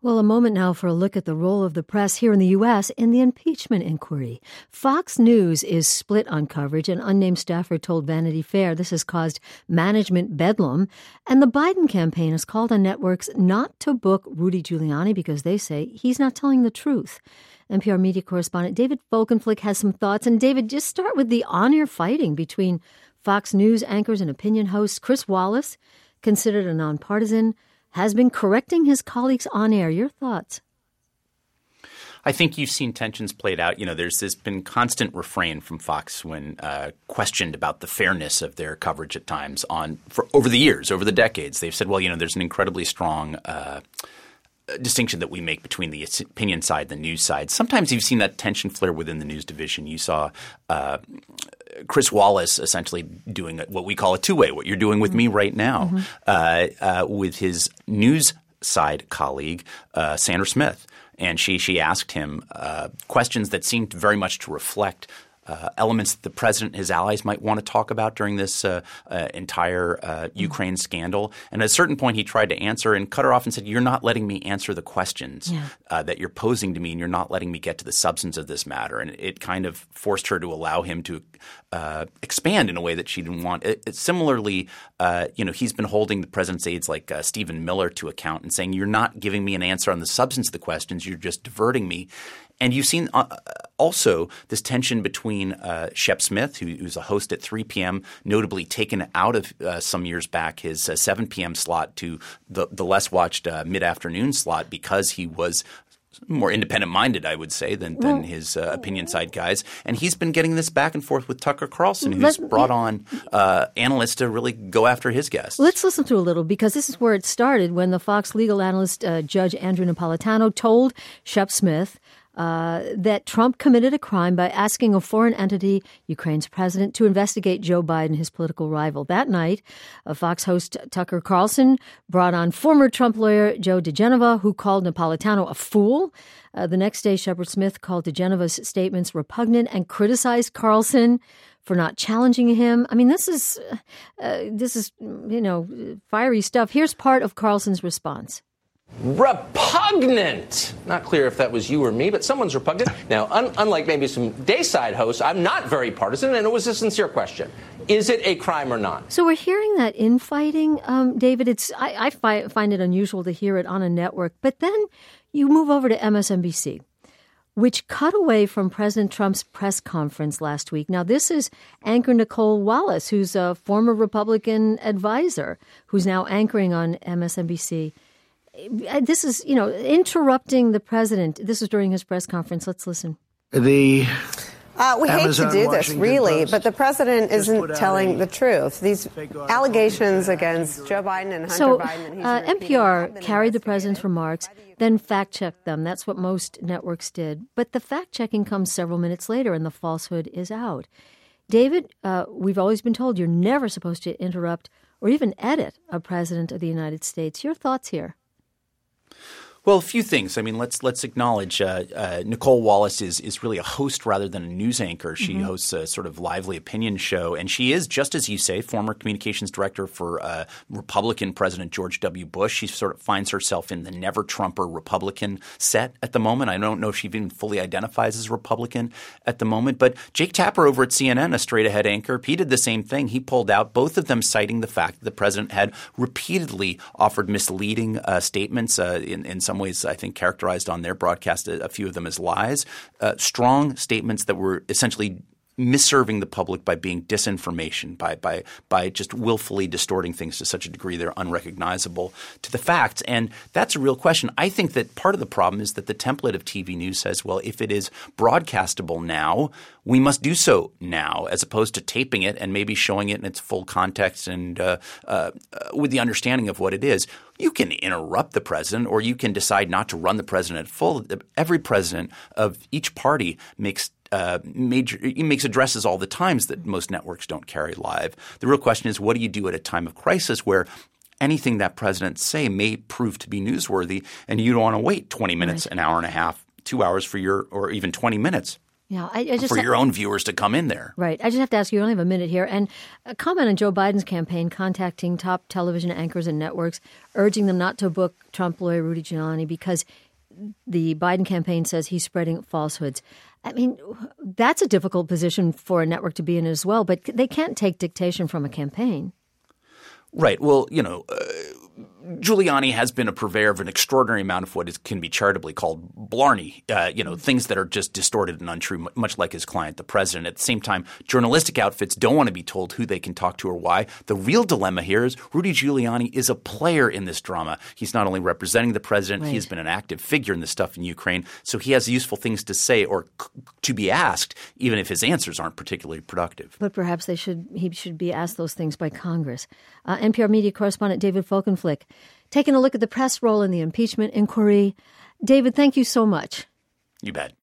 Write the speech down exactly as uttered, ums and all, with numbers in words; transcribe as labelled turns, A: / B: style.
A: Well, a moment now for a look at the role of the press here in the U S in the impeachment inquiry. Fox News is split on coverage. An unnamed staffer told Vanity Fair this has caused management bedlam. And the Biden campaign has called on networks not to book Rudy Giuliani because they say he's not telling the truth. N P R media correspondent David Folkenflik has some thoughts. And David, just start with the on-air fighting between Fox News anchors and opinion hosts. Chris Wallace, considered a nonpartisan, has been correcting his colleagues on air. Your thoughts?
B: I think you've seen tensions played out. You know, there's this been constant refrain from Fox when uh, questioned about the fairness of their coverage at times on for over the years, over the decades. They've said, well, you know, there's an incredibly strong uh, distinction that we make between the opinion side and the news side. Sometimes you've seen that tension flare within the news division. You saw uh, Chris Wallace essentially doing what we call a two-way, what you're doing with mm-hmm. me right now, mm-hmm. uh, uh, with his news side colleague, uh, Sandra Smith. And she she asked him uh, questions that seemed very much to reflect Uh, elements that the president and his allies might want to talk about during this uh, uh, entire uh, Ukraine scandal. And at a certain point, he tried to answer and cut her off and said, you're not letting me answer the questions yeah. uh, that you're posing to me, and you're not letting me get to the substance of this matter. And it kind of forced her to allow him to uh, expand in a way that she didn't want. It, it, similarly, uh, you know, he's been holding the president's aides like uh, Stephen Miller to account and saying, you're not giving me an answer on the substance of the questions. You're just diverting me. And you've seen uh, also this tension between uh, Shep Smith, who, who's a host at three p.m., notably taken out of uh, some years back his uh, seven p.m. slot to the, the less watched uh, mid-afternoon slot because he was more independent-minded, I would say, than, than well, his uh, opinion side guys. And he's been getting this back and forth with Tucker Carlson, who's brought on uh, analysts to really go after his guests.
A: Let's listen to a little, because this is where it started when the Fox legal analyst, uh, Judge Andrew Napolitano, told Shep Smith Uh, that Trump committed a crime by asking a foreign entity, Ukraine's president, to investigate Joe Biden, his political rival. That night, uh, Fox host Tucker Carlson brought on former Trump lawyer Joe diGenova, who called Napolitano a fool. Uh, the next day, Shepard Smith called diGenova's statements repugnant and criticized Carlson for not challenging him. I mean, this is, uh, this is, you know, fiery stuff. Here's part of Carlson's response.
C: Repugnant. Not clear if that was you or me, but someone's repugnant. Now, un- unlike maybe some dayside hosts, I'm not very partisan, and it was a sincere question. Is it a crime or not?
A: So we're hearing that infighting, um, David. It's I, I fi- find it unusual to hear it on a network. But then you move over to M S N B C, which cut away from President Trump's press conference last week. Now, this is anchor Nicole Wallace, who's a former Republican advisor, who's now anchoring on M S N B C. This is, you know, interrupting the president. This is during his press conference. Let's listen.
D: The
E: uh, we
D: Amazon,
E: hate to do this,
D: Washington
E: really,
D: Post
E: but the president isn't telling
D: a
E: the truth. These allegations against Joe Biden and Hunter
A: so,
E: Biden. And he's
A: uh, N P R carried the president's remarks, then fact-checked them. That's what most networks did. But the fact-checking comes several minutes later, and the falsehood is out. David, uh, we've always been told you're never supposed to interrupt or even edit a president of the United States. Your thoughts here?
B: Well, a few things. I mean, let's let's acknowledge uh, uh, Nicole Wallace is is really a host rather than a news anchor. She mm-hmm. hosts a sort of lively opinion show, and she is, just as you say, former communications director for uh, Republican President George W. Bush. She sort of finds herself in the never-Trumper Republican set at the moment. I don't know if she even fully identifies as a Republican at the moment. But Jake Tapper over at C N N, a straight-ahead anchor, he did the same thing. He pulled out, both of them citing the fact that the president had repeatedly offered misleading uh, statements uh, in, in some ways, I think, characterized on their broadcast, a, a few of them as lies, uh, strong statements that were essentially misserving the public by being disinformation, by by by just willfully distorting things to such a degree they're unrecognizable to the facts. And that's a real question. I think that part of the problem is that the template of T V news says, well, if it is broadcastable now, we must do so now, as opposed to taping it and maybe showing it in its full context and uh, uh, with the understanding of what it is. You can interrupt the president, or you can decide not to run the president at full. Every president of each party makes Uh, major – he makes addresses all the times that most networks don't carry live. The real question is, what do you do at a time of crisis where anything that president say may prove to be newsworthy, and you don't want to wait twenty minutes, right. an hour and a half, two hours for your – or even twenty minutes
A: Yeah, I, I just
B: for your own viewers to come in there.
A: Right. I just have to ask you, we only have a minute here, and a comment on Joe Biden's campaign contacting top television anchors and networks, urging them not to book Trump lawyer Rudy Giuliani because the Biden campaign says he's spreading falsehoods. I mean, that's a difficult position for a network to be in as well, but they can't take dictation from a campaign.
B: Right. Well, you know, uh, Giuliani has been a purveyor of an extraordinary amount of what is, can be charitably called blarney, uh, you know, things that are just distorted and untrue, much like his client, the president. At the same time, journalistic outfits don't want to be told who they can talk to or why. The real dilemma here is Rudy Giuliani is a player in this drama. He's not only representing the president,
A: right.
B: He has been an active figure in this stuff in Ukraine. So he has useful things to say or c- to be asked, even if his answers aren't particularly productive.
A: But perhaps they should he should be asked those things by Congress. Uh, N P R media correspondent David Folkenflik, taking a look at the press role in the impeachment inquiry. David, thank you so much.
B: You bet.